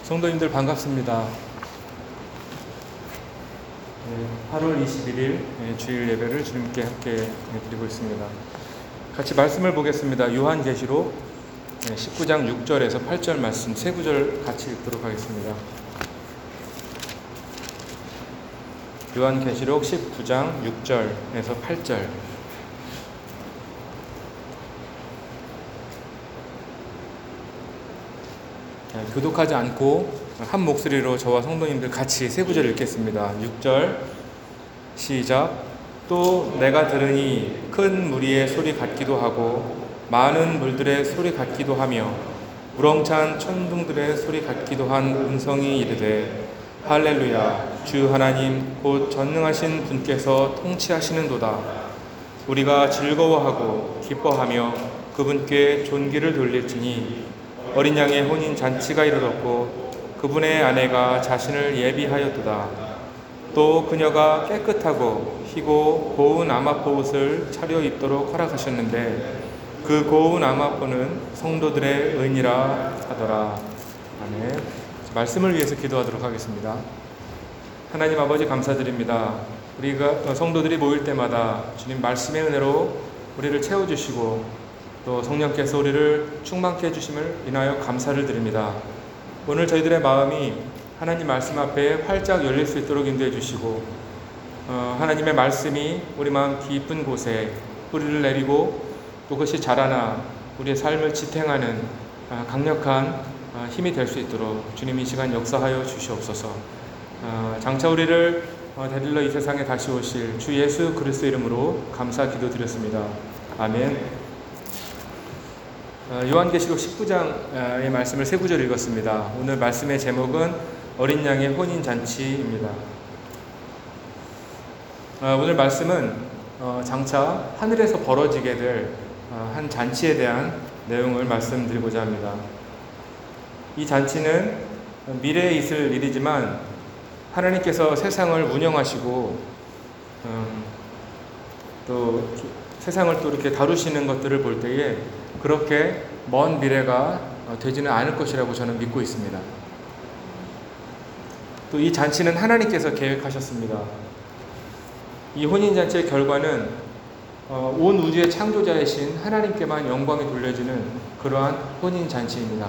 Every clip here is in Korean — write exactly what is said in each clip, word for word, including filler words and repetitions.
성도님들 반갑습니다. 팔월 이십일일 주일 예배를 주님께 함께 드리고 있습니다. 같이 말씀을 보겠습니다. 요한계시록 십구 장 육 절에서 팔 절 말씀 세 구절 같이 읽도록 하겠습니다. 요한계시록 십구 장 육 절에서 팔 절. 교독하지 않고 한 목소리로 저와 성도님들 같이 세 구절 읽겠습니다. 육 절 시작. 또 내가 들으니 큰 무리의 소리 같기도 하고 많은 물들의 소리 같기도 하며 우렁찬 천둥들의 소리 같기도 한 음성이 이르되 할렐루야 주 하나님 곧 전능하신 분께서 통치하시는도다. 우리가 즐거워하고 기뻐하며 그분께 존귀를 돌릴지니 어린 양의 혼인 잔치가 이르렀고 그분의 아내가 자신을 예비하였도다. 또 그녀가 깨끗하고 희고 고운 아마포 옷을 차려 입도록 허락하셨는데 그 고운 아마포는 성도들의 은이라 하더라. 아멘. 말씀을 위해서 기도하도록 하겠습니다. 하나님 아버지 감사드립니다. 우리가 성도들이 모일 때마다 주님 말씀의 은혜로 우리를 채워주시고 또 성령께서 우리를 충만케 해주심을 인하여 감사를 드립니다. 오늘 저희들의 마음이 하나님 말씀 앞에 활짝 열릴 수 있도록 인도해 주시고 어, 하나님의 말씀이 우리 마음 깊은 곳에 뿌리를 내리고 또 그것이 자라나 우리의 삶을 지탱하는 어, 강력한 어, 힘이 될 수 있도록 주님 이 시간 역사하여 주시옵소서. 어, 장차 우리를 어, 데리러 이 세상에 다시 오실 주 예수 그리스도 이름으로 감사 기도드렸습니다. 아멘. 요한계시록 십구 장의 말씀을 세 구절 읽었습니다. 오늘 말씀의 제목은 어린 양의 혼인잔치입니다. 오늘 말씀은 장차 하늘에서 벌어지게 될 한 잔치에 대한 내용을 말씀드리고자 합니다. 이 잔치는 미래에 있을 일이지만 하나님께서 세상을 운영하시고 또 세상을 또 이렇게 다루시는 것들을 볼 때에 그렇게 먼 미래가 되지는 않을 것이라고 저는 믿고 있습니다. 또 이 잔치는 하나님께서 계획하셨습니다. 이 혼인잔치의 결과는 온 우주의 창조자이신 하나님께만 영광이 돌려지는 그러한 혼인잔치입니다.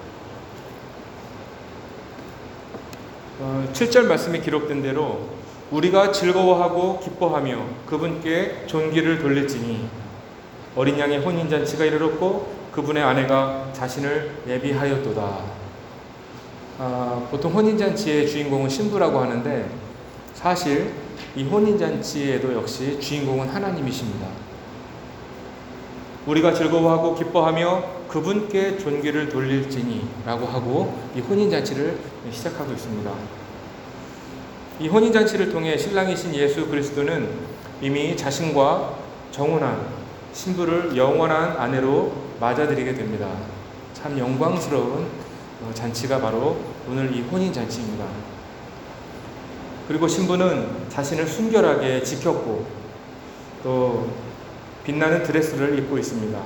칠 절 말씀이 기록된 대로 우리가 즐거워하고 기뻐하며 그분께 존귀를 돌릴지니 어린 양의 혼인잔치가 이르렀고 그분의 아내가 자신을 예비하였도다. 아, 보통 혼인잔치의 주인공은 신부라고 하는데 사실 이 혼인잔치에도 역시 주인공은 하나님이십니다. 우리가 즐거워하고 기뻐하며 그분께 존귀를 돌릴지니 라고 하고 이 혼인잔치를 시작하고 있습니다. 이 혼인잔치를 통해 신랑이신 예수 그리스도는 이미 자신과 정혼한 신부를 영원한 아내로 맞아들이게 됩니다. 참 영광스러운 잔치가 바로 오늘 이 혼인잔치입니다. 그리고 신부는 자신을 순결하게 지켰고 또 빛나는 드레스를 입고 있습니다.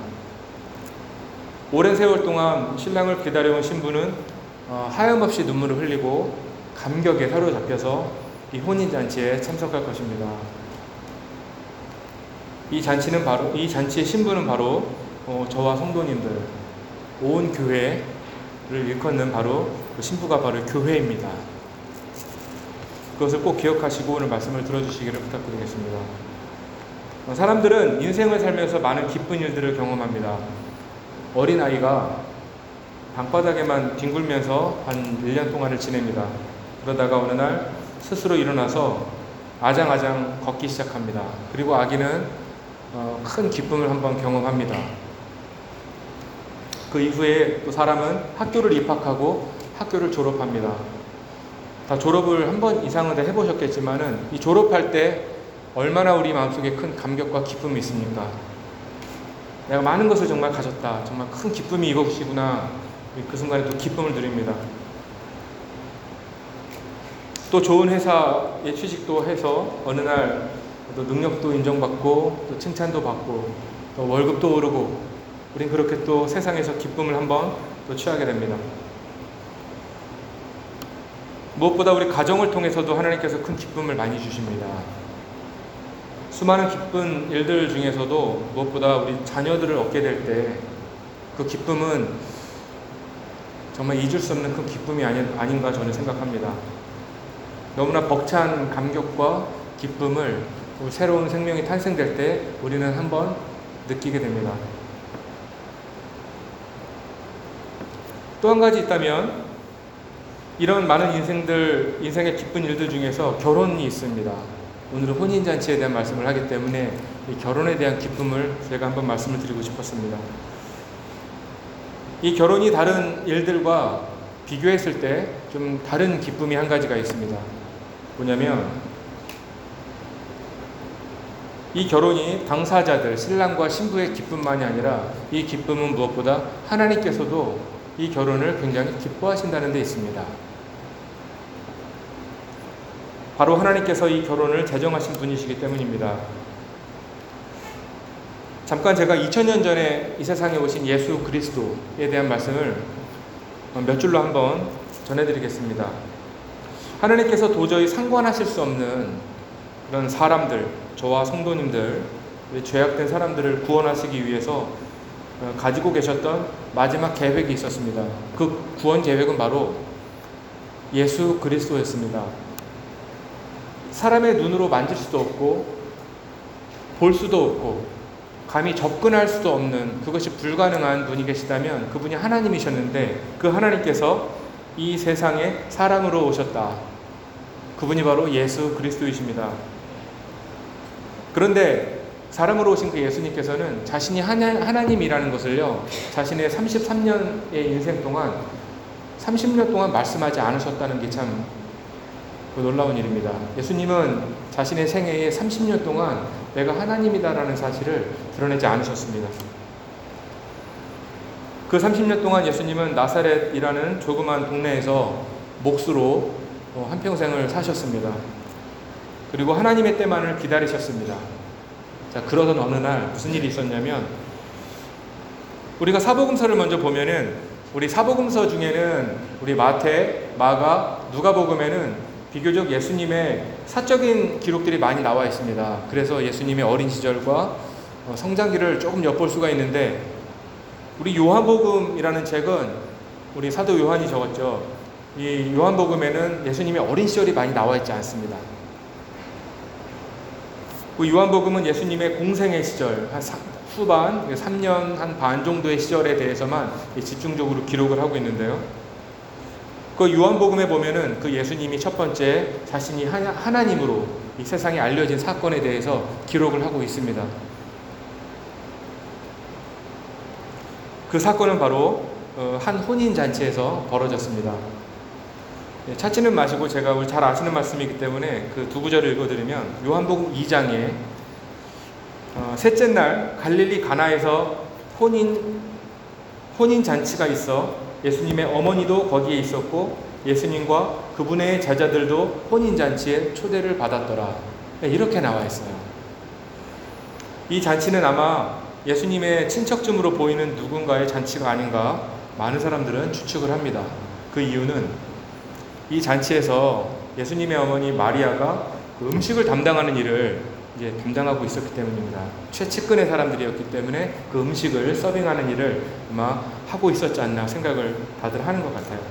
오랜 세월 동안 신랑을 기다려온 신부는 하염없이 눈물을 흘리고 감격에 사로잡혀서 이 혼인잔치에 참석할 것입니다. 이 잔치는 바로, 이 잔치의 신부는 바로 어, 저와 성도님들, 온 교회를 일컫는 바로 그 신부가 바로 교회입니다. 그것을 꼭 기억하시고 오늘 말씀을 들어주시기를 부탁드리겠습니다. 어, 사람들은 인생을 살면서 많은 기쁜 일들을 경험합니다. 어린아이가 방바닥에만 뒹굴면서 한 일 년 동안을 지냅니다. 그러다가 어느 날 스스로 일어나서 아장아장 걷기 시작합니다. 그리고 아기는 어, 큰 기쁨을 한번 경험합니다. 그 이후에 또 사람은 학교를 입학하고 학교를 졸업합니다. 다 졸업을 한 번 이상은 다 해보셨겠지만은 이 졸업할 때 얼마나 우리 마음속에 큰 감격과 기쁨이 있습니까? 내가 많은 것을 정말 가졌다. 정말 큰 기쁨이 이것이구나. 그 순간에 또 기쁨을 누립니다. 또 좋은 회사에 취직도 해서 어느 날 또 능력도 인정받고 또 칭찬도 받고 또 월급도 오르고 우린 그렇게 또 세상에서 기쁨을 한번 또 취하게 됩니다. 무엇보다 우리 가정을 통해서도 하나님께서 큰 기쁨을 많이 주십니다. 수많은 기쁜 일들 중에서도 무엇보다 우리 자녀들을 얻게 될 때 그 기쁨은 정말 잊을 수 없는 큰 기쁨이 아니, 아닌가 저는 생각합니다. 너무나 벅찬 감격과 기쁨을 새로운 생명이 탄생될 때 우리는 한번 느끼게 됩니다. 또 한 가지 있다면 이런 많은 인생들, 인생의 기쁜 일들 중에서 결혼이 있습니다. 오늘은 혼인잔치에 대한 말씀을 하기 때문에 이 결혼에 대한 기쁨을 제가 한번 말씀을 드리고 싶었습니다. 이 결혼이 다른 일들과 비교했을 때 좀 다른 기쁨이 한 가지가 있습니다. 뭐냐면 이 결혼이 당사자들, 신랑과 신부의 기쁨만이 아니라 이 기쁨은 무엇보다 하나님께서도 이 결혼을 굉장히 기뻐하신다는 데 있습니다. 바로 하나님께서 이 결혼을 제정하신 분이시기 때문입니다. 잠깐 제가 이천 년 전에 이 세상에 오신 예수 그리스도에 대한 말씀을 몇 줄로 한번 전해드리겠습니다. 하나님께서 도저히 상관하실 수 없는 그런 사람들, 저와 성도님들, 죄악된 사람들을 구원하시기 위해서 가지고 계셨던 마지막 계획이 있었습니다. 그 구원 계획은 바로 예수 그리스도였습니다. 사람의 눈으로 만질 수도 없고 볼 수도 없고 감히 접근할 수도 없는, 그것이 불가능한 분이 계시다면 그분이 하나님이셨는데 그 하나님께서 이 세상에 사람으로 오셨다. 그분이 바로 예수 그리스도이십니다. 그런데 사람으로 오신 그 예수님께서는 자신이 하나, 하나님이라는 것을요, 자신의 삼십삼 년의 인생 동안 삼십 년 동안 말씀하지 않으셨다는 게 참 놀라운 일입니다. 예수님은 자신의 생애에 삼십 년 동안 내가 하나님이다라는 사실을 드러내지 않으셨습니다. 그 삼십 년 동안 예수님은 나사렛이라는 조그만 동네에서 몫으로 한평생을 사셨습니다. 그리고 하나님의 때만을 기다리셨습니다. 자, 그러던 어느 날 무슨 일이 있었냐면, 우리가 사복음서를 먼저 보면은 우리 사복음서 중에는 우리 마태, 마가, 누가복음에는 비교적 예수님의 사적인 기록들이 많이 나와 있습니다. 그래서 예수님의 어린 시절과 성장기를 조금 엿볼 수가 있는데, 우리 요한복음이라는 책은 우리 사도 요한이 적었죠. 이 요한복음에는 예수님의 어린 시절이 많이 나와 있지 않습니다. 그 요한복음은 예수님의 공생의 시절, 한 후반, 삼 년 한 반 정도의 시절에 대해서만 집중적으로 기록을 하고 있는데요. 그 요한복음에 보면은 그 예수님이 첫 번째 자신이 하나님으로 이 세상에 알려진 사건에 대해서 기록을 하고 있습니다. 그 사건은 바로 한 혼인잔치에서 벌어졌습니다. 찾지는 마시고 제가 우리 잘 아시는 말씀이기 때문에 그 두 구절을 읽어드리면, 요한복음 이 장에 어, 셋째 날 갈릴리 가나에서 혼인 혼인 잔치가 있어 예수님의 어머니도 거기에 있었고 예수님과 그분의 제자들도 혼인 잔치에 초대를 받았더라. 이렇게 나와 있어요. 이 잔치는 아마 예수님의 친척쯤으로 보이는 누군가의 잔치가 아닌가 많은 사람들은 추측을 합니다. 그 이유는 이 잔치에서 예수님의 어머니 마리아가 그 음식을 담당하는 일을 이제 담당하고 있었기 때문입니다. 최측근의 사람들이었기 때문에 그 음식을 서빙하는 일을 아마 하고 있었지 않나 생각을 다들 하는 것 같아요.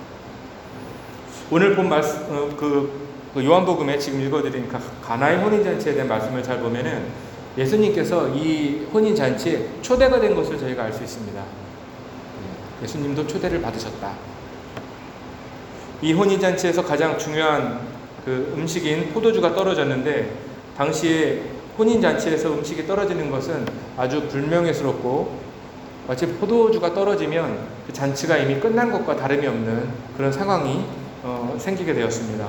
오늘 본 말씀, 어, 그, 그 요한복음에 지금 읽어드린 가나의 혼인잔치에 대한 말씀을 잘 보면은 예수님께서 이 혼인잔치에 초대가 된 것을 저희가 알 수 있습니다. 예수님도 초대를 받으셨다. 이 혼인잔치에서 가장 중요한 그 음식인 포도주가 떨어졌는데, 당시에 혼인잔치에서 음식이 떨어지는 것은 아주 불명예스럽고 마치 포도주가 떨어지면 그 잔치가 이미 끝난 것과 다름이 없는 그런 상황이 어, 생기게 되었습니다.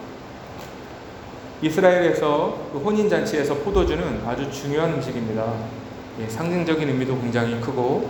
이스라엘에서 그 혼인잔치에서 포도주는 아주 중요한 음식입니다. 예, 상징적인 의미도 굉장히 크고,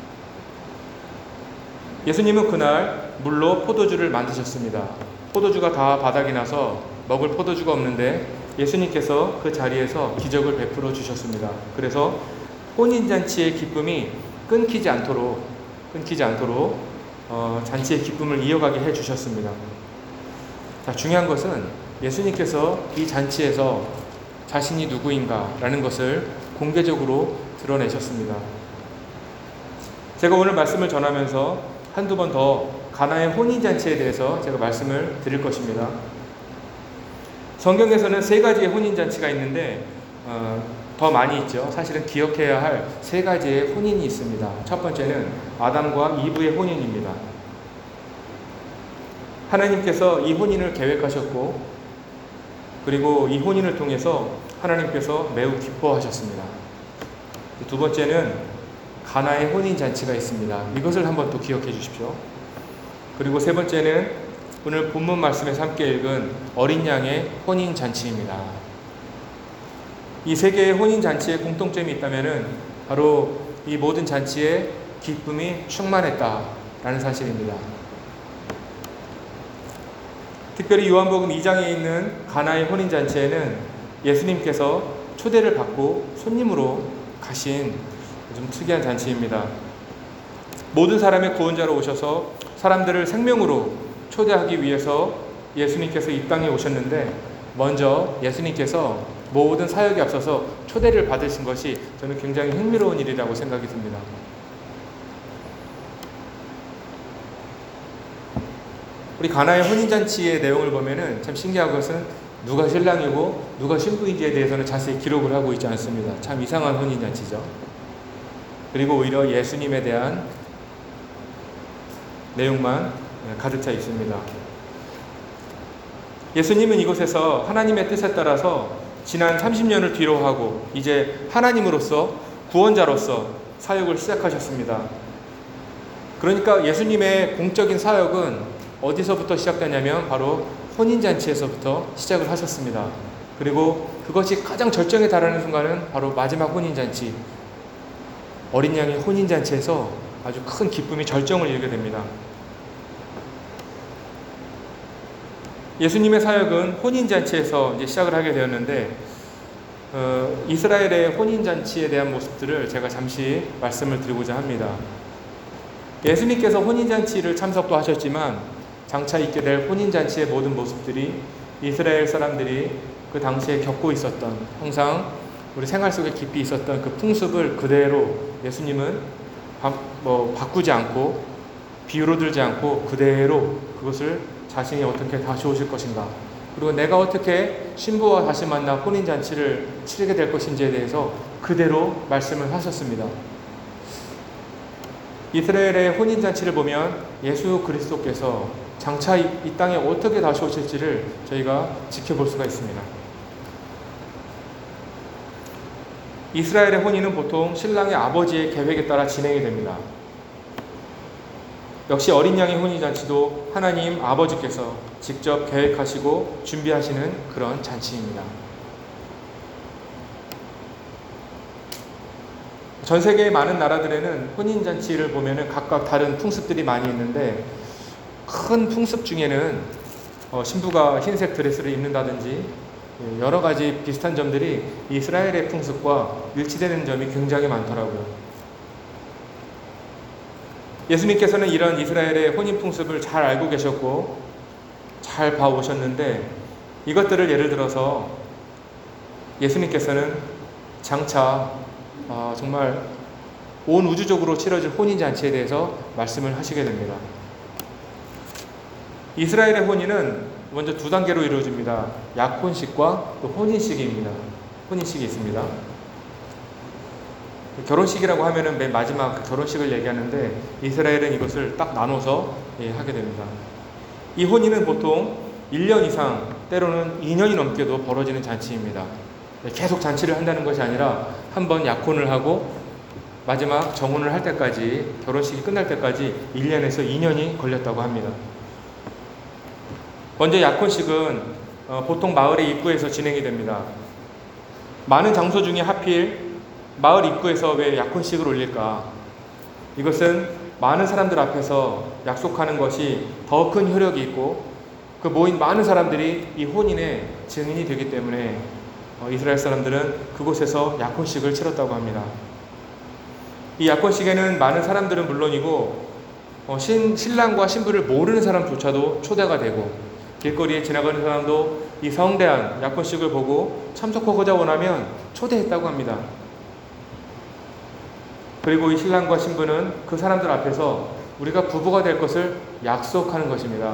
예수님은 그날 물로 포도주를 만드셨습니다. 포도주가 다 바닥이 나서 먹을 포도주가 없는데 예수님께서 그 자리에서 기적을 베풀어 주셨습니다. 그래서 혼인잔치의 기쁨이 끊기지 않도록 끊기지 않도록 어, 잔치의 기쁨을 이어가게 해 주셨습니다. 자, 중요한 것은 예수님께서 이 잔치에서 자신이 누구인가 라는 것을 공개적으로 드러내셨습니다. 제가 오늘 말씀을 전하면서 한두 번 더 가나의 혼인잔치에 대해서 제가 말씀을 드릴 것입니다. 성경에서는 세 가지의 혼인잔치가 있는데 어, 더 많이 있죠. 사실은 기억해야 할 세 가지의 혼인이 있습니다. 첫 번째는 아담과 이브의 혼인입니다. 하나님께서 이 혼인을 계획하셨고, 그리고 이 혼인을 통해서 하나님께서 매우 기뻐하셨습니다. 두 번째는 가나의 혼인잔치가 있습니다. 이것을 한번 또 기억해 주십시오. 그리고 세 번째는 오늘 본문 말씀에서 함께 읽은 어린 양의 혼인잔치입니다. 이 세 개의 혼인잔치에 공통점이 있다면 바로 이 모든 잔치에 기쁨이 충만했다라는 사실입니다. 특별히 요한복음 이 장에 있는 가나의 혼인잔치에는 예수님께서 초대를 받고 손님으로 가신 좀 특이한 잔치입니다. 모든 사람의 구원자로 오셔서 사람들을 생명으로 초대하기 위해서 예수님께서 이 땅에 오셨는데, 먼저 예수님께서 모든 사역에 앞서서 초대를 받으신 것이 저는 굉장히 흥미로운 일이라고 생각이 듭니다. 우리 가나의 혼인잔치의 내용을 보면은 참 신기한 것은 누가 신랑이고 누가 신부인지에 대해서는 자세히 기록을 하고 있지 않습니다. 참 이상한 혼인잔치죠. 그리고 오히려 예수님에 대한 내용만 가득 차 있습니다. 예수님은 이곳에서 하나님의 뜻에 따라서 지난 삼십 년을 뒤로 하고 이제 하나님으로서 구원자로서 사역을 시작하셨습니다. 그러니까 예수님의 공적인 사역은 어디서부터 시작되냐면 바로 혼인잔치에서부터 시작을 하셨습니다. 그리고 그것이 가장 절정에 달하는 순간은 바로 마지막 혼인잔치, 어린 양의 혼인잔치에서 아주 큰 기쁨이 절정을 이루게 됩니다. 예수님의 사역은 혼인잔치에서 이제 시작을 하게 되었는데, 어, 이스라엘의 혼인잔치에 대한 모습들을 제가 잠시 말씀을 드리고자 합니다. 예수님께서 혼인잔치를 참석도 하셨지만 장차 있게 될 혼인잔치의 모든 모습들이 이스라엘 사람들이 그 당시에 겪고 있었던, 항상 우리 생활 속에 깊이 있었던 그 풍습을 그대로 예수님은 바, 뭐 바꾸지 않고 비유로 들지 않고 그대로 그것을 자신이 어떻게 다시 오실 것인가, 그리고 내가 어떻게 신부와 다시 만나 혼인잔치를 치르게 될 것인지에 대해서 그대로 말씀을 하셨습니다. 이스라엘의 혼인잔치를 보면 예수 그리스도께서 장차 이, 이 땅에 어떻게 다시 오실지를 저희가 지켜볼 수가 있습니다. 이스라엘의 혼인은 보통 신랑의 아버지의 계획에 따라 진행이 됩니다. 역시 어린 양의 혼인잔치도 하나님 아버지께서 직접 계획하시고 준비하시는 그런 잔치입니다. 전 세계의 많은 나라들에는 혼인잔치를 보면은 각각 다른 풍습들이 많이 있는데, 큰 풍습 중에는 어, 신부가 흰색 드레스를 입는다든지 여러 가지 비슷한 점들이 이스라엘의 풍습과 일치되는 점이 굉장히 많더라고요. 예수님께서는 이런 이스라엘의 혼인 풍습을 잘 알고 계셨고 잘 봐오셨는데, 이것들을 예를 들어서 예수님께서는 장차 어, 정말 온 우주적으로 치러질 혼인잔치에 대해서 말씀을 하시게 됩니다. 이스라엘의 혼인은 먼저 두 단계로 이루어집니다. 약혼식과 또 혼인식입니다. 혼인식이 있습니다. 결혼식이라고 하면은 맨 마지막 결혼식을 얘기하는데, 이스라엘은 이것을 딱 나눠서 예, 하게 됩니다. 이 혼인은 보통 일 년 이상, 때로는 이 년이 넘게도 벌어지는 잔치입니다. 계속 잔치를 한다는 것이 아니라 한번 약혼을 하고 마지막 정혼을 할 때까지, 결혼식이 끝날 때까지 일 년에서 이 년이 걸렸다고 합니다. 먼저 약혼식은 보통 마을의 입구에서 진행이 됩니다. 많은 장소 중에 하필 마을 입구에서 왜 약혼식을 올릴까? 이것은 많은 사람들 앞에서 약속하는 것이 더 큰 효력이 있고, 그 모인 많은 사람들이 이 혼인의 증인이 되기 때문에 이스라엘 사람들은 그곳에서 약혼식을 치렀다고 합니다. 이 약혼식에는 많은 사람들은 물론이고 신, 신랑과 신부를 모르는 사람조차도 초대가 되고, 길거리에 지나가는 사람도 이 성대한 약혼식을 보고 참석하고자 원하면 초대했다고 합니다. 그리고 이 신랑과 신부는 그 사람들 앞에서 우리가 부부가 될 것을 약속하는 것입니다.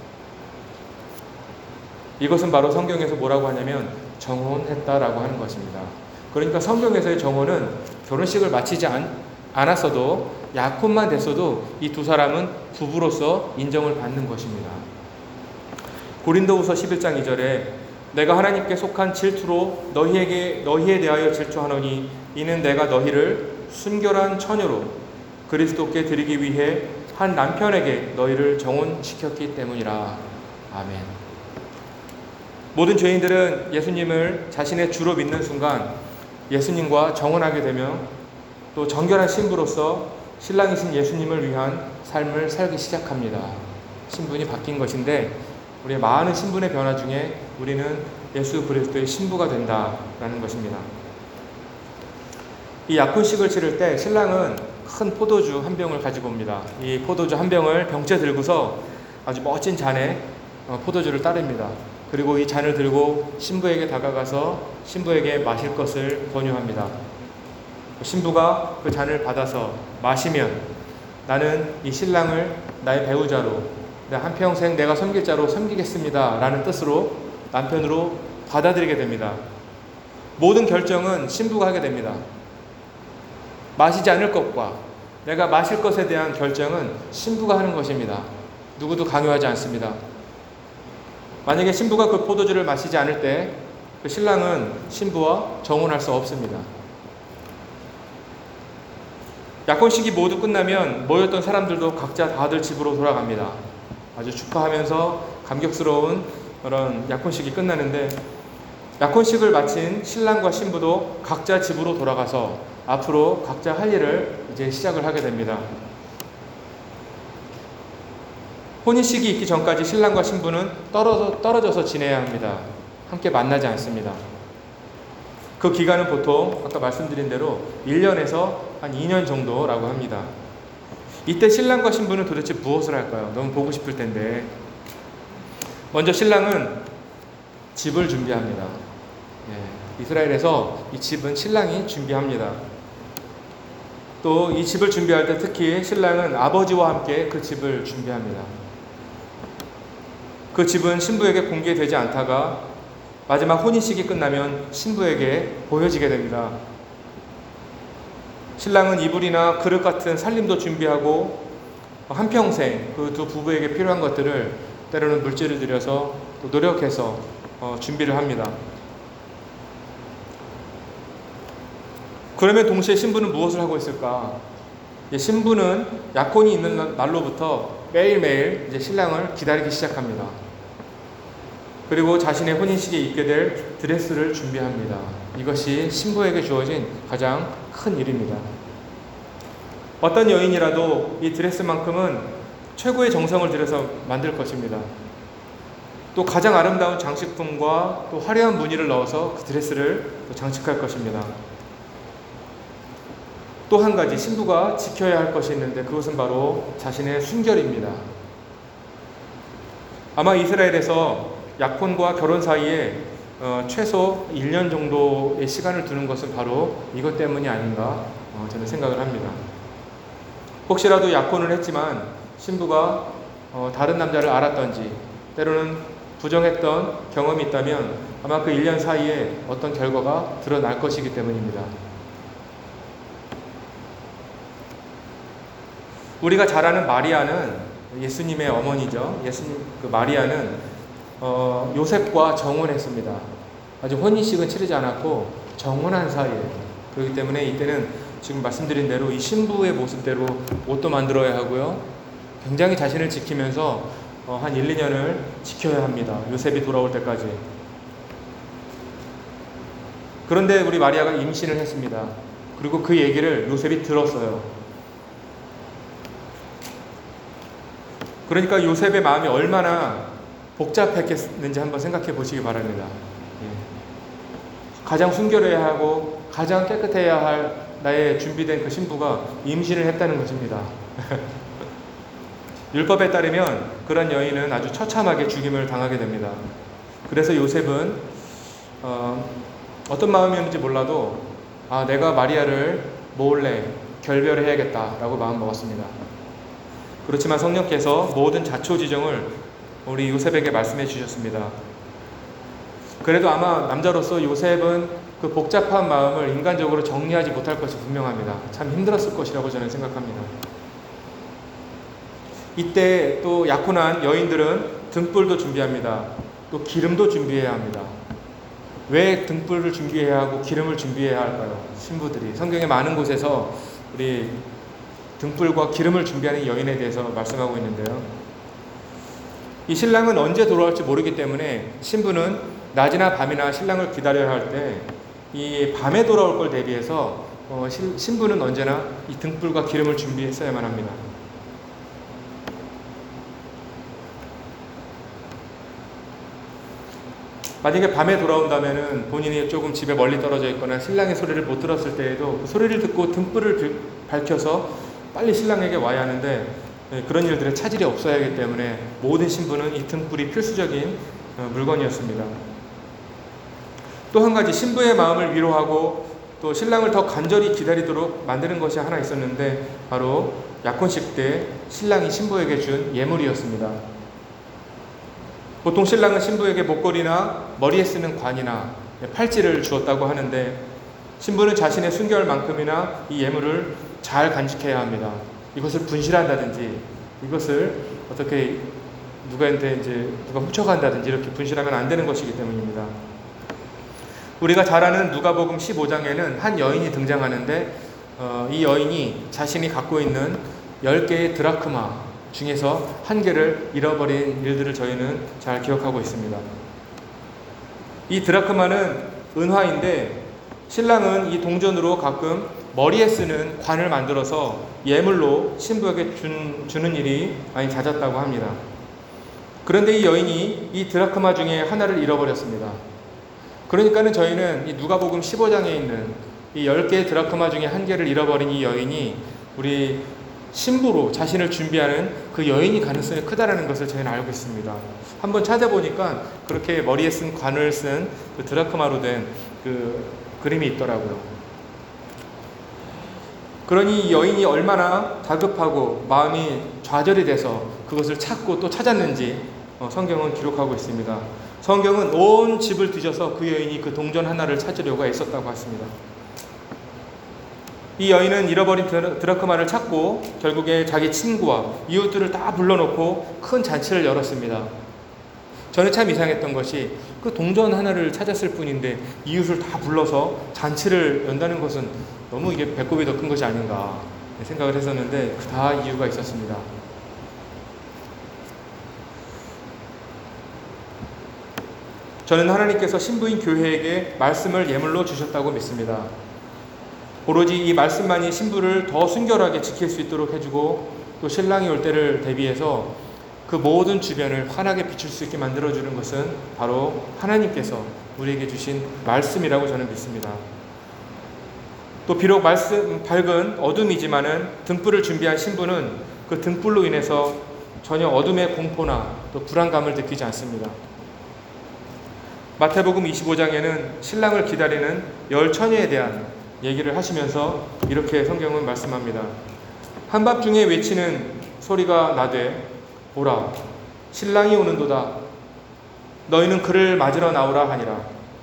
이것은 바로 성경에서 뭐라고 하냐면 정혼했다라고 하는 것입니다. 그러니까 성경에서의 정혼은 결혼식을 마치지 않, 않았어도 약혼만 됐어도 이 두 사람은 부부로서 인정을 받는 것입니다. 고린도후서 십일 장 이 절에 내가 하나님께 속한 질투로 너희에게 너희에 대하여 질투하노니 이는 내가 너희를 순결한 처녀로 그리스도께 드리기 위해 한 남편에게 너희를 정혼시켰기 때문이라. 아멘. 모든 죄인들은 예수님을 자신의 주로 믿는 순간 예수님과 정혼하게 되며 또 정결한 신부로서 신랑이신 예수님을 위한 삶을 살기 시작합니다. 신분이 바뀐 것인데 우리의 많은 신분의 변화 중에 우리는 예수 그리스도의 신부가 된다라는 것입니다. 이 약혼식을 치를 때 신랑은 큰 포도주 한 병을 가지고 옵니다. 이 포도주 한 병을 병째 들고서 아주 멋진 잔에 포도주를 따릅니다. 그리고 이 잔을 들고 신부에게 다가가서 신부에게 마실 것을 권유합니다. 신부가 그 잔을 받아서 마시면 나는 이 신랑을 나의 배우자로 한평생 내가 섬길 자로 섬기겠습니다 라는 뜻으로 남편으로 받아들이게 됩니다. 모든 결정은 신부가 하게 됩니다. 마시지 않을 것과 내가 마실 것에 대한 결정은 신부가 하는 것입니다. 누구도 강요하지 않습니다. 만약에 신부가 그 포도주를 마시지 않을 때 그 신랑은 신부와 정혼할 수 없습니다. 약혼식이 모두 끝나면 모였던 사람들도 각자 다들 집으로 돌아갑니다. 아주 축하하면서 감격스러운 그런 약혼식이 끝나는데 약혼식을 마친 신랑과 신부도 각자 집으로 돌아가서 앞으로 각자 할 일을 이제 시작을 하게 됩니다. 혼인식이 있기 전까지 신랑과 신부는 떨어져, 떨어져서 지내야 합니다. 함께 만나지 않습니다. 그 기간은 보통 아까 말씀드린 대로 일 년에서 한 이 년 정도라고 합니다. 이때 신랑과 신부는 도대체 무엇을 할까요? 너무 보고 싶을 텐데 먼저 신랑은 집을 준비합니다. 예, 이스라엘에서 이 집은 신랑이 준비합니다. 또 이 집을 준비할 때 특히 신랑은 아버지와 함께 그 집을 준비합니다. 그 집은 신부에게 공개되지 않다가 마지막 혼인식이 끝나면 신부에게 보여지게 됩니다. 신랑은 이불이나 그릇 같은 살림도 준비하고 한평생 그 두 부부에게 필요한 것들을 때로는 물질을 들여서 또 노력해서 어, 준비를 합니다. 그러면 동시에 신부는 무엇을 하고 있을까? 신부는 약혼이 있는 날로부터 매일매일 이제 신랑을 기다리기 시작합니다. 그리고 자신의 혼인식에 입게 될 드레스를 준비합니다. 이것이 신부에게 주어진 가장 큰 일입니다. 어떤 여인이라도 이 드레스만큼은 최고의 정성을 들여서 만들 것입니다. 또 가장 아름다운 장식품과 또 화려한 무늬를 넣어서 그 드레스를 장식할 것입니다. 또 한 가지 신부가 지켜야 할 것이 있는데 그것은 바로 자신의 순결입니다. 아마 이스라엘에서 약혼과 결혼 사이에 어, 최소 일 년 정도의 시간을 두는 것은 바로 이것 때문이 아닌가 어, 저는 생각을 합니다. 혹시라도 약혼을 했지만 신부가 어, 다른 남자를 알았던지 때로는 부정했던 경험이 있다면 아마 그 일 년 사이에 어떤 결과가 드러날 것이기 때문입니다. 우리가 잘 아는 마리아는 예수님의 어머니죠. 예수님 그 마리아는 어, 요셉과 정혼했습니다. 아직 혼인식은 치르지 않았고 정혼한 사이에요. 그렇기 때문에 이때는 지금 말씀드린 대로 이 신부의 모습대로 옷도 만들어야 하고요. 굉장히 자신을 지키면서 어, 한 일, 이 년을 지켜야 합니다. 요셉이 돌아올 때까지. 그런데 우리 마리아가 임신을 했습니다. 그리고 그 얘기를 요셉이 들었어요. 그러니까 요셉의 마음이 얼마나 복잡했겠는지 한번 생각해 보시기 바랍니다. 예. 가장 순결해야 하고 가장 깨끗해야 할 나의 준비된 그 신부가 임신을 했다는 것입니다. 율법에 따르면 그런 여인은 아주 처참하게 죽임을 당하게 됩니다. 그래서 요셉은 어, 어떤 마음이었는지 몰라도 아, 내가 마리아를 몰래 결별해야겠다라고 마음 먹었습니다. 그렇지만 성령께서 모든 자초지정을 우리 요셉에게 말씀해 주셨습니다. 그래도 아마 남자로서 요셉은 그 복잡한 마음을 인간적으로 정리하지 못할 것이 분명합니다. 참 힘들었을 것이라고 저는 생각합니다. 이때 또 약혼한 여인들은 등불도 준비합니다. 또 기름도 준비해야 합니다. 왜 등불을 준비해야 하고 기름을 준비해야 할까요? 신부들이 성경의 많은 곳에서 우리 등불과 기름을 준비하는 여인에 대해서 말씀하고 있는데요. 이 신랑은 언제 돌아올지 모르기 때문에 신부는 낮이나 밤이나 신랑을 기다려야 할 때 이 밤에 돌아올 걸 대비해서 어, 신부는 언제나 이 등불과 기름을 준비했어야만 합니다. 만약에 밤에 돌아온다면은 본인이 조금 집에 멀리 떨어져 있거나 신랑의 소리를 못 들었을 때에도 그 소리를 듣고 등불을 밝혀서 빨리 신랑에게 와야 하는데 그런 일들에 차질이 없어야 하기 때문에 모든 신부는 이 등불이 필수적인 물건이었습니다. 또 한 가지 신부의 마음을 위로하고 또 신랑을 더 간절히 기다리도록 만드는 것이 하나 있었는데 바로 약혼식 때 신랑이 신부에게 준 예물이었습니다. 보통 신랑은 신부에게 목걸이나 머리에 쓰는 관이나 팔찌를 주었다고 하는데 신부는 자신의 순결만큼이나 이 예물을 잘 간직해야 합니다. 이것을 분실한다든지 이것을 어떻게 누구한테 이제 누가 훔쳐간다든지 이렇게 분실하면 안 되는 것이기 때문입니다. 우리가 잘 아는 누가복음 십오 장에는 한 여인이 등장하는데 어, 이 여인이 자신이 갖고 있는 열 개의 드라크마 중에서 한 개를 잃어버린 일들을 저희는 잘 기억하고 있습니다. 이 드라크마는 은화인데 신랑은 이 동전으로 가끔 머리에 쓰는 관을 만들어서 예물로 신부에게 준, 주는 일이 많이 잦았다고 합니다. 그런데 이 여인이 이 드라크마 중에 하나를 잃어버렸습니다. 그러니까는 저희는 이 누가복음 십오 장에 있는 이 열 개의 드라크마 중에 한 개를 잃어버린 이 여인이 우리 신부로 자신을 준비하는 그 여인이 가능성이 크다라는 것을 저희는 알고 있습니다. 한번 찾아보니까 그렇게 머리에 쓴 관을 쓴 그 드라크마로 된 그 그림이 있더라고요. 그러니 이 여인이 얼마나 다급하고 마음이 좌절이 돼서 그것을 찾고 또 찾았는지 성경은 기록하고 있습니다. 성경은 온 집을 뒤져서 그 여인이 그 동전 하나를 찾으려고 애썼다고 했습니다. 이 여인은 잃어버린 드라크마를 찾고 결국에 자기 친구와 이웃들을 다 불러놓고 큰 잔치를 열었습니다. 저는 참 이상했던 것이 그 동전 하나를 찾았을 뿐인데 이웃을 다 불러서 잔치를 연다는 것은 너무 이게 배꼽이 더 큰 것이 아닌가 생각을 했었는데 다 이유가 있었습니다. 저는 하나님께서 신부인 교회에게 말씀을 예물로 주셨다고 믿습니다. 오로지 이 말씀만이 신부를 더 순결하게 지킬 수 있도록 해주고 또 신랑이 올 때를 대비해서 그 모든 주변을 환하게 비출 수 있게 만들어주는 것은 바로 하나님께서 우리에게 주신 말씀이라고 저는 믿습니다. 또 비록 말씀 밝은 어둠이지만은 등불을 준비한 신부는 그 등불로 인해서 전혀 어둠의 공포나 또 불안감을 느끼지 않습니다. 마태복음 이십오 장에는 신랑을 기다리는 열 처녀에 대한 얘기를 하시면서 이렇게 성경은 말씀합니다. 한밤중에 외치는 소리가 나되 보라 신랑이 오는도다 너희는 그를 맞으러 나오라 하니라.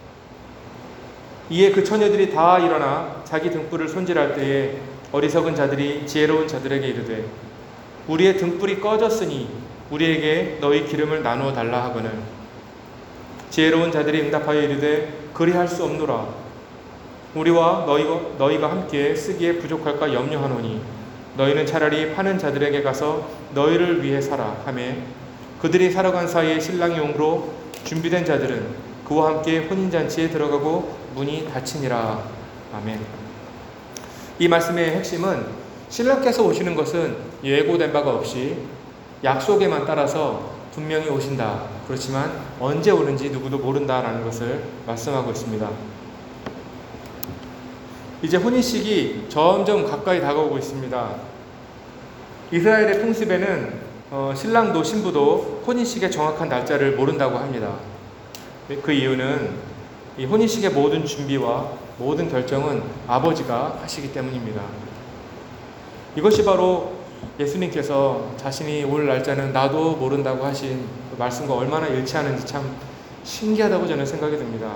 이에 그 처녀들이 다 일어나 자기 등불을 손질할 때에 어리석은 자들이 지혜로운 자들에게 이르되 우리의 등불이 꺼졌으니 우리에게 너희 기름을 나누어 달라 하거늘 지혜로운 자들이 응답하여 이르되 그리할 수 없노라. 우리와 너희가, 너희가 함께 쓰기에 부족할까 염려하노니 너희는 차라리 파는 자들에게 가서 너희를 위해 사라 하매 그들이 살아간 사이에 신랑이 오므로 준비된 자들은 그와 함께 혼인잔치에 들어가고 문이 닫히니라. 아멘. 이 말씀의 핵심은 신랑께서 오시는 것은 예고된 바가 없이 약속에만 따라서 분명히 오신다. 그렇지만 언제 오는지 누구도 모른다라는 것을 말씀하고 있습니다. 이제 혼인식이 점점 가까이 다가오고 있습니다. 이스라엘의 풍습에는 어, 신랑도 신부도 혼인식의 정확한 날짜를 모른다고 합니다. 그 이유는 이 혼인식의 모든 준비와 모든 결정은 아버지가 하시기 때문입니다. 이것이 바로 예수님께서 자신이 올 날짜는 나도 모른다고 하신 그 말씀과 얼마나 일치하는지 참 신기하다고 저는 생각이 듭니다.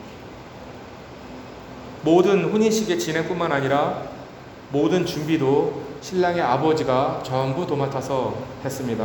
모든 혼인식의 진행뿐만 아니라 모든 준비도 신랑의 아버지가 전부 도맡아서 했습니다.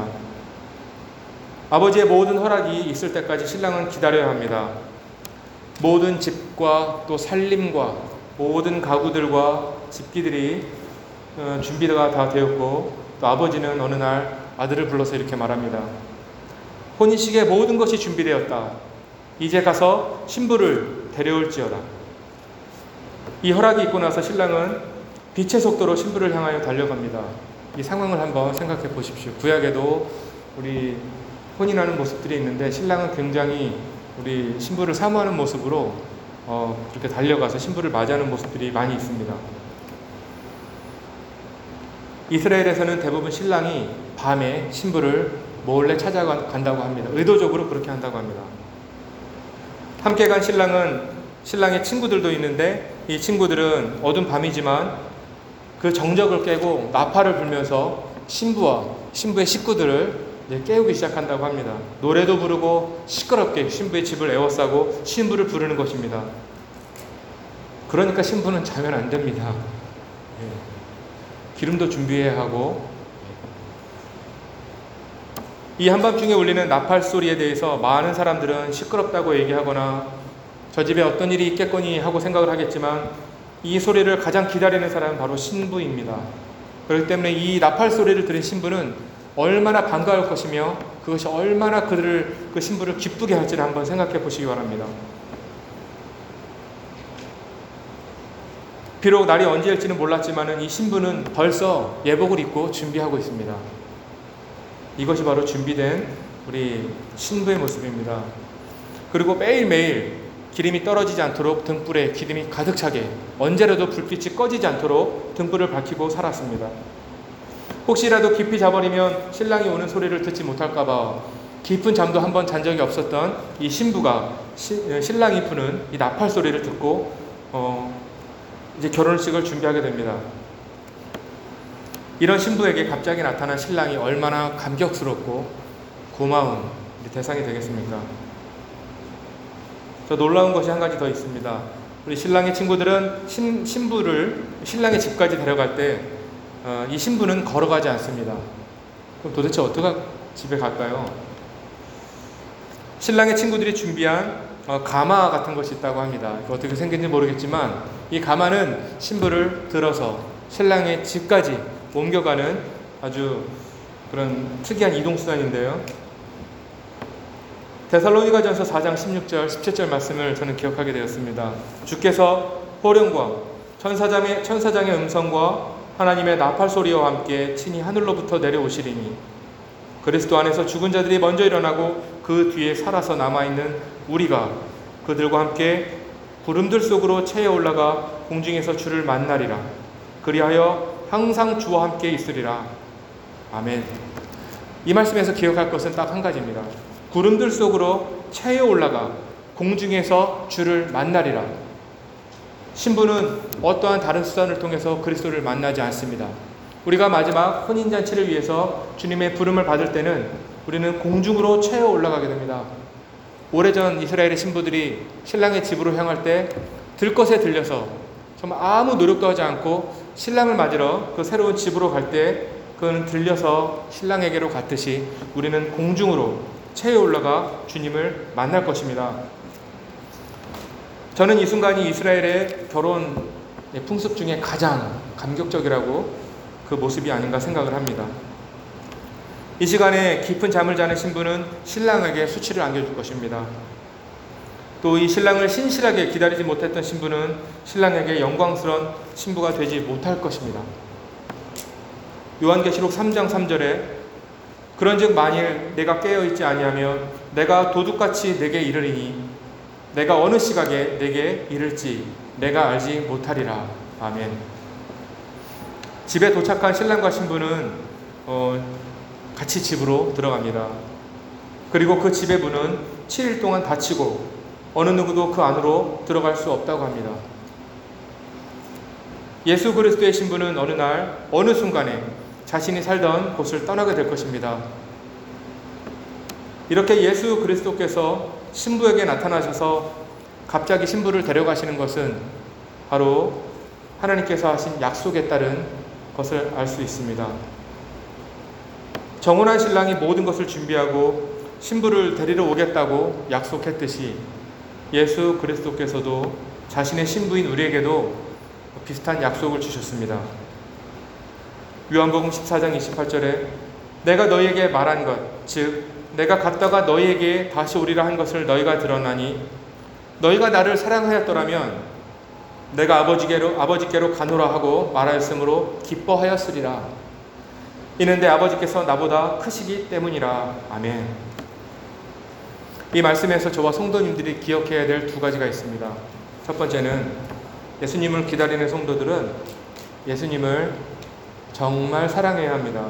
아버지의 모든 허락이 있을 때까지 신랑은 기다려야 합니다. 모든 집과 또 살림과 모든 가구들과 집기들이 준비가 다 되었고, 또 아버지는 어느 날 아들을 불러서 이렇게 말합니다. 혼인식의 모든 것이 준비되었다. 이제 가서 신부를 데려올지어다. 이 허락이 있고 나서 신랑은 빛의 속도로 신부를 향하여 달려갑니다. 이 상황을 한번 생각해 보십시오. 구약에도 우리 혼인하는 모습들이 있는데 신랑은 굉장히 우리 신부를 사모하는 모습으로 어, 그렇게 달려가서 신부를 맞이하는 모습들이 많이 있습니다. 이스라엘에서는 대부분 신랑이 밤에 신부를 몰래 찾아간다고 합니다. 의도적으로 그렇게 한다고 합니다. 함께 간 신랑은 신랑의 친구들도 있는데 이 친구들은 어두운 밤이지만 그 정적을 깨고 나팔을 불면서 신부와 신부의 식구들을 이제 깨우기 시작한다고 합니다. 노래도 부르고 시끄럽게 신부의 집을 에워싸고 신부를 부르는 것입니다. 그러니까 신부는 자면 안 됩니다. 기름도 준비해야 하고, 이 한밤중에 울리는 나팔 소리에 대해서 많은 사람들은 시끄럽다고 얘기하거나 저 집에 어떤 일이 있겠거니 하고 생각을 하겠지만 이 소리를 가장 기다리는 사람은 바로 신부입니다. 그렇기 때문에 이 나팔 소리를 들은 신부는 얼마나 반가울 것이며 그것이 얼마나 그들을 그 신부를 기쁘게 할지를 한번 생각해 보시기 바랍니다. 비록 날이 언제일지는 몰랐지만 이 신부는 벌써 예복을 입고 준비하고 있습니다. 이것이 바로 준비된 우리 신부의 모습입니다. 그리고 매일매일 기름이 떨어지지 않도록 등불에 기름이 가득 차게 언제라도 불빛이 꺼지지 않도록 등불을 밝히고 살았습니다. 혹시라도 깊이 자버리면 신랑이 오는 소리를 듣지 못할까봐 깊은 잠도 한번 잔 적이 없었던 이 신부가 시, 신랑이 부는 이 나팔 소리를 듣고 어, 이제 결혼식을 준비하게 됩니다. 이런 신부에게 갑자기 나타난 신랑이 얼마나 감격스럽고 고마운 대상이 되겠습니까? 저 놀라운 것이 한 가지 더 있습니다. 우리 신랑의 친구들은 신, 신부를 신랑의 집까지 데려갈 때 이 어, 신부는 걸어가지 않습니다. 그럼 도대체 어떻게 집에 갈까요? 신랑의 친구들이 준비한 어, 가마 같은 것이 있다고 합니다. 어떻게 생긴지 모르겠지만 이 가마는 신부를 들어서 신랑의 집까지 옮겨가는 아주 그런 특이한 이동수단인데요. 데살로니가전서 사 장 십육 절 십칠 절 말씀을 저는 기억하게 되었습니다. 주께서 호령과 천사장의, 천사장의 음성과 하나님의 나팔 소리와 함께 친히 하늘로부터 내려오시리니 그리스도 안에서 죽은 자들이 먼저 일어나고 그 뒤에 살아서 남아있는 우리가 그들과 함께 구름들 속으로 체에 올라가 공중에서 주를 만나리라. 그리하여 항상 주와 함께 있으리라. 아멘. 이 말씀에서 기억할 것은 딱 한 가지입니다. 구름들 속으로 체에 올라가 공중에서 주를 만나리라. 신부는 어떠한 다른 수단을 통해서 그리스도를 만나지 않습니다. 우리가 마지막 혼인잔치를 위해서 주님의 부름을 받을 때는 우리는 공중으로 체에 올라가게 됩니다. 오래전 이스라엘의 신부들이 신랑의 집으로 향할 때 들것에 들려서 정말 아무 노력도 하지 않고 신랑을 맞으러 그 새로운 집으로 갈 때 그는 들려서 신랑에게로 갔듯이 우리는 공중으로 체에 올라가 주님을 만날 것입니다. 저는 이 순간이 이스라엘의 결혼 풍습 중에 가장 감격적이라고 그 모습이 아닌가 생각을 합니다. 이 시간에 깊은 잠을 자는 신부는 신랑에게 수치를 안겨줄 것입니다. 또 이 신랑을 신실하게 기다리지 못했던 신부는 신랑에게 영광스러운 신부가 되지 못할 것입니다. 요한계시록 삼 장 삼 절에 그런즉 만일 내가 깨어있지 아니하면 내가 도둑같이 내게 이르리니 내가 어느 시각에 내게 이를지 내가 알지 못하리라. 아멘. 집에 도착한 신랑과 신부는 어, 같이 집으로 들어갑니다. 그리고 그 집의 문은 칠 일 동안 닫히고 어느 누구도 그 안으로 들어갈 수 없다고 합니다. 예수 그리스도의 신부는 어느 날 어느 순간에 자신이 살던 곳을 떠나게 될 것입니다. 이렇게 예수 그리스도께서 신부에게 나타나셔서 갑자기 신부를 데려가시는 것은 바로 하나님께서 하신 약속에 따른 것을 알 수 있습니다. 정혼한 신랑이 모든 것을 준비하고 신부를 데리러 오겠다고 약속했듯이 예수 그리스도께서도 자신의 신부인 우리에게도 비슷한 약속을 주셨습니다. 요한복음 십사 장 이십팔 절에 내가 너희에게 말한 것, 즉 내가 갔다가 너희에게 다시 오리라 한 것을 너희가 들었나니 너희가 나를 사랑하였더라면 내가 아버지께로, 아버지께로 가노라 하고 말하였으므로 기뻐하였으리라. 이는 내 아버지께서 나보다 크시기 때문이라. 아멘. 이 말씀에서 저와 성도님들이 기억해야 될 두 가지가 있습니다. 첫 번째는 예수님을 기다리는 성도들은 예수님을 정말 사랑해야 합니다.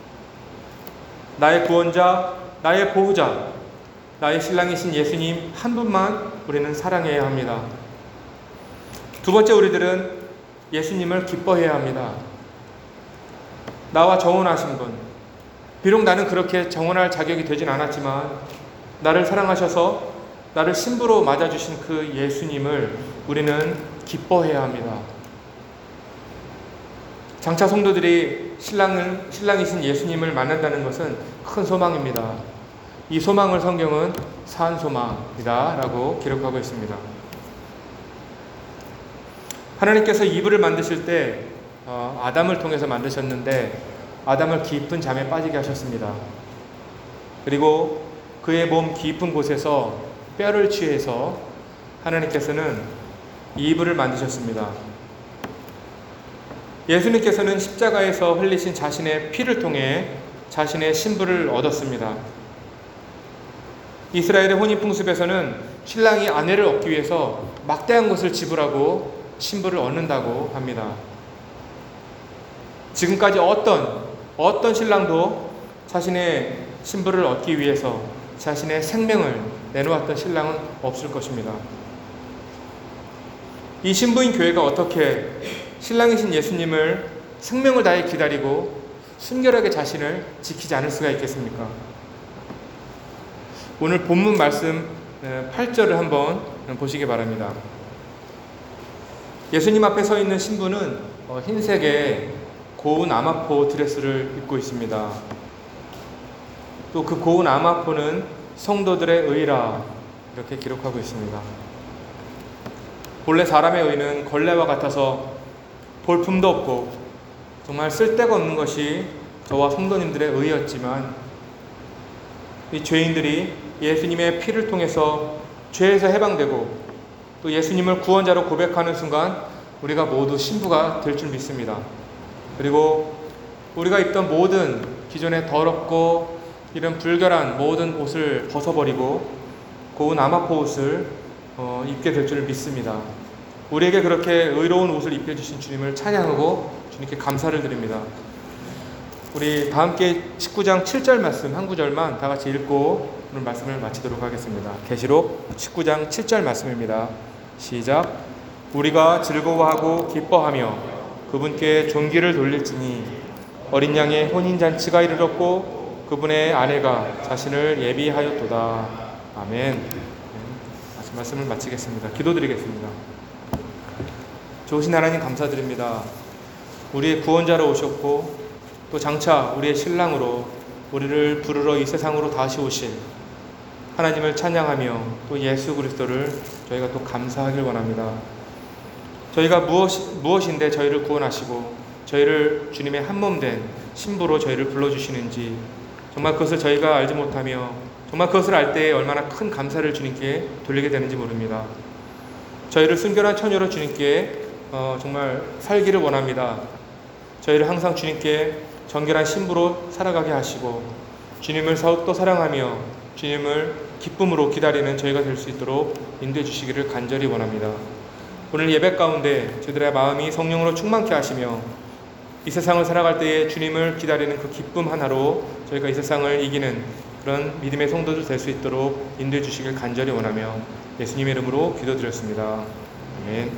나의 구원자, 나의 보호자, 나의 신랑이신 예수님 한 분만 우리는 사랑해야 합니다. 두 번째, 우리들은 예수님을 기뻐해야 합니다. 나와 정혼하신 분, 비록 나는 그렇게 정혼할 자격이 되진 않았지만 나를 사랑하셔서 나를 신부로 맞아주신 그 예수님을 우리는 기뻐해야 합니다. 장차 성도들이 신랑을, 신랑이신 예수님을 만난다는 것은 큰 소망입니다. 이 소망을 성경은 산소망이다 라고 기록하고 있습니다. 하나님께서 이브를 만드실 때 어, 아담을 통해서 만드셨는데 아담을 깊은 잠에 빠지게 하셨습니다. 그리고 그의 몸 깊은 곳에서 뼈를 취해서 하나님께서는 이브를 만드셨습니다. 예수님께서는 십자가에서 흘리신 자신의 피를 통해 자신의 신부를 얻었습니다. 이스라엘의 혼인풍습에서는 신랑이 아내를 얻기 위해서 막대한 것을 지불하고 신부를 얻는다고 합니다. 지금까지 어떤 어떤 신랑도 자신의 신부를 얻기 위해서 자신의 생명을 내놓았던 신랑은 없을 것입니다. 이 신부인 교회가 어떻게 신랑이신 예수님을 생명을 다해 기다리고 순결하게 자신을 지키지 않을 수가 있겠습니까? 오늘 본문 말씀 팔 절을 한번 보시기 바랍니다. 예수님 앞에 서 있는 신부는 흰색의 고운 아마포 드레스를 입고 있습니다. 또 그 고운 아마포는 성도들의 의라 이렇게 기록하고 있습니다. 본래 사람의 의는 걸레와 같아서 볼품도 없고 정말 쓸데가 없는 것이 저와 성도님들의 의였지만 이 죄인들이 예수님의 피를 통해서 죄에서 해방되고 또 예수님을 구원자로 고백하는 순간 우리가 모두 신부가 될 줄 믿습니다. 그리고 우리가 입던 모든 기존의 더럽고 이런 불결한 모든 옷을 벗어버리고 고운 아마포 옷을 어, 입게 될 줄 믿습니다. 우리에게 그렇게 의로운 옷을 입혀주신 주님을 찬양하고 주님께 감사를 드립니다. 우리 다 함께 십구 장 칠 절 말씀 한 구절만 다 같이 읽고 오늘 말씀을 마치도록 하겠습니다. 계시록 십구 장 칠 절 말씀입니다. 시작. 우리가 즐거워하고 기뻐하며 그분께 존귀를 돌릴지니 어린 양의 혼인잔치가 이르렀고 그분의 아내가 자신을 예비하였도다. 아멘. 말씀을 마치겠습니다. 기도드리겠습니다. 좋으신 하나님 감사드립니다. 우리의 구원자로 오셨고 또 장차 우리의 신랑으로 우리를 부르러 이 세상으로 다시 오신 하나님을 찬양하며 또 예수 그리스도를 저희가 또 감사하길 원합니다. 저희가 무엇, 무엇인데 저희를 구원하시고 저희를 주님의 한몸된 신부로 저희를 불러주시는지 정말 그것을 저희가 알지 못하며 정말 그것을 알 때에 얼마나 큰 감사를 주님께 돌리게 되는지 모릅니다. 저희를 순결한 처녀로 주님께 어, 정말 살기를 원합니다. 저희를 항상 주님께 정결한 신부로 살아가게 하시고 주님을 더욱더 사랑하며 주님을 기쁨으로 기다리는 저희가 될 수 있도록 인도해 주시기를 간절히 원합니다. 오늘 예배 가운데 저희들의 마음이 성령으로 충만케 하시며 이 세상을 살아갈 때에 주님을 기다리는 그 기쁨 하나로 저희가 이 세상을 이기는 그런 믿음의 성도들 될 수 있도록 인도해 주시길 간절히 원하며 예수님의 이름으로 기도드렸습니다. 아멘.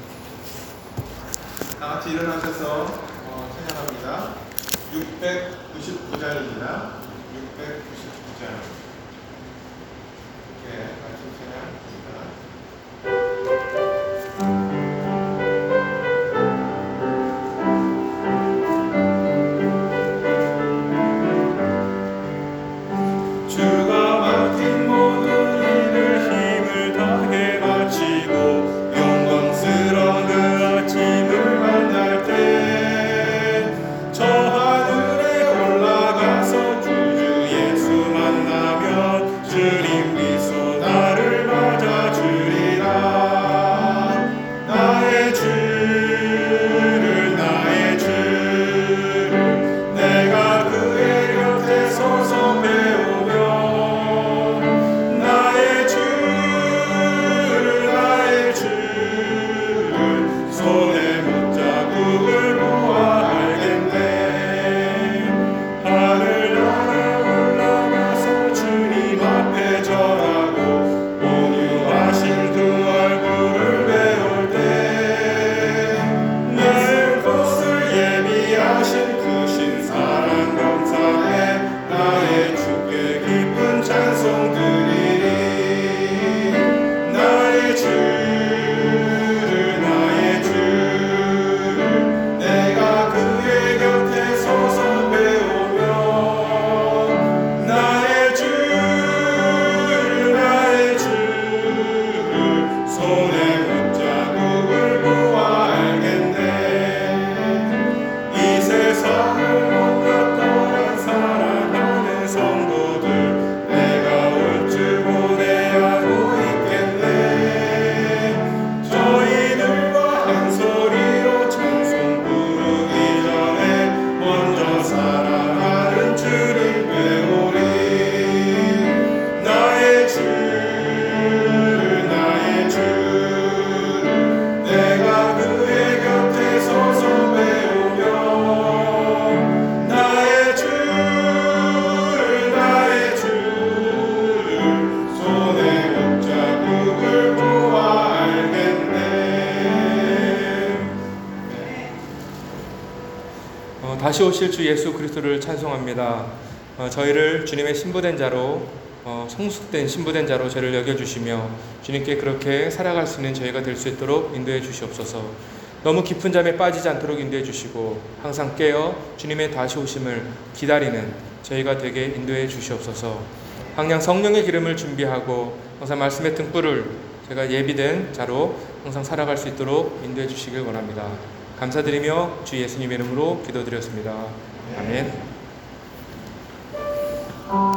다 같이 일어나셔서 어, 찬양합니다. 육백구십구 장입니다. 육백구십구 장. 네, 같이 찬양합니다. 주가 맡긴 모든 일을 힘을 다해 마치고 영광스러운 그 아침을 만날 때 저 하늘에 올라가서 구주 예수 만나면 주님 미소 나를 맞아주리라. 나의 주를 나의 주를 내가 그의 곁에 서서 배우며 나의 주를 나의 주를 손에 못자국을 보아 알겠네. 하늘 날아 올라가서 주님 앞에 절하고 온유하신 그 얼굴을 배울 때 내 것을 예비하신 그 신사랑 감사해 나의 주께 기쁜 찬송 드리리. 나의 주를 나의 주를 내가 그의 곁에 서서 배우며 나의 주를 나의 주를 손에 못자국을 보아 알겠네. 이 세상을 뭔가 떠난 사랑하는 성도들 내가 올 줄 고대하고 있겠네. 저희들과 한 소리로 찬송 부르기 전에 먼저 사랑하는 주를 배우리. 나의 주를 나의 주를 내가 그의 곁에 서서 배우며 나의 주를 나의 주를 손에 못자국을 보아 알겠네. 어, 다시 오실 주 예수 그리스도를 찬송합니다. 어, 저희를 주님의 신부된 자로 어, 성숙된 신부된 자로 저를 여겨주시며 주님께 그렇게 살아갈 수 있는 저희가 될 수 있도록 인도해 주시옵소서. 너무 깊은 잠에 빠지지 않도록 인도해 주시고 항상 깨어 주님의 다시 오심을 기다리는 저희가 되게 인도해 주시옵소서. 항상 성령의 기름을 준비하고 항상 말씀의 등불을 제가 예비된 자로 항상 살아갈 수 있도록 인도해 주시길 원합니다. 감사드리며 주 예수님의 이름으로 기도드렸습니다. 아멘.